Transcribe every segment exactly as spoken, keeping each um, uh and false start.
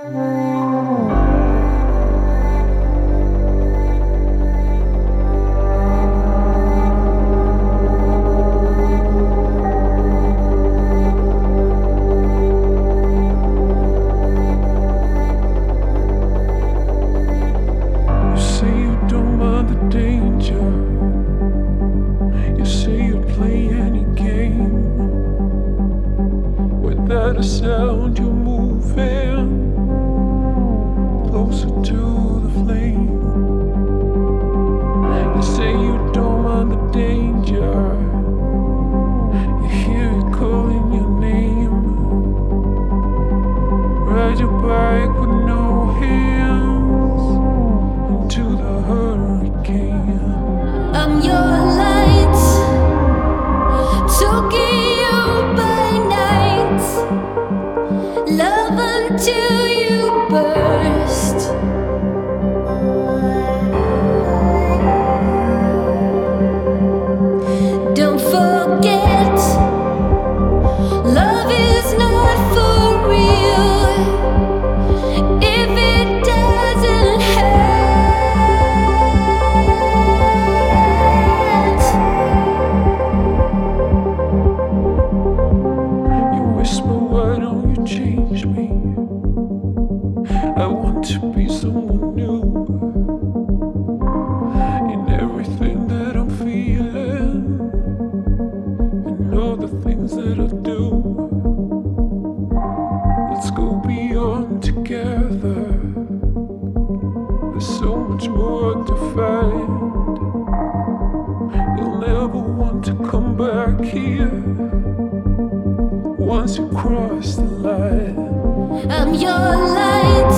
Without a sound, you're moving closer to the flame. You say you don't mind the danger. You hear it calling your name. Ride your bike with no hands into the hurricane. I'm your light, Tokyo by night. Love until you burst. Don't forget, love is not for real if it doesn't hurt. You whisper, why don't you change me? I want to be someone new in everything that I'm feeling and all the things that I do. Let's go beyond together. There's so much more to find. You'll never want to come back here once you cross the line. I'm your light,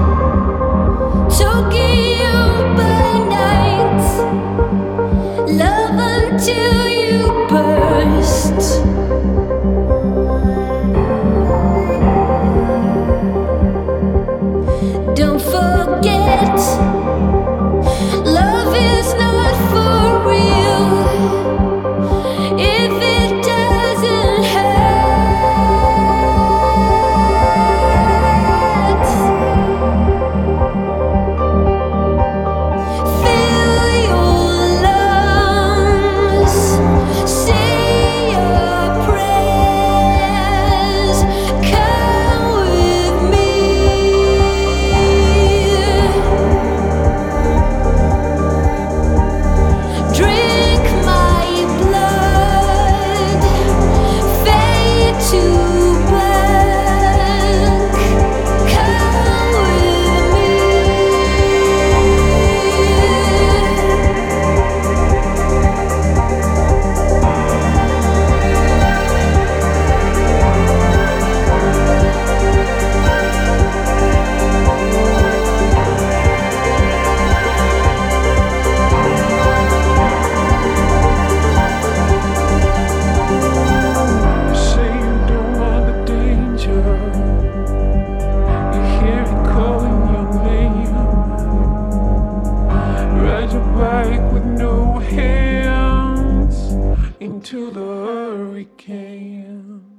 Tokyo by night. Love until you burst. Don't forget, love is not for real if it doesn't hurt. With no hands into the hurricane.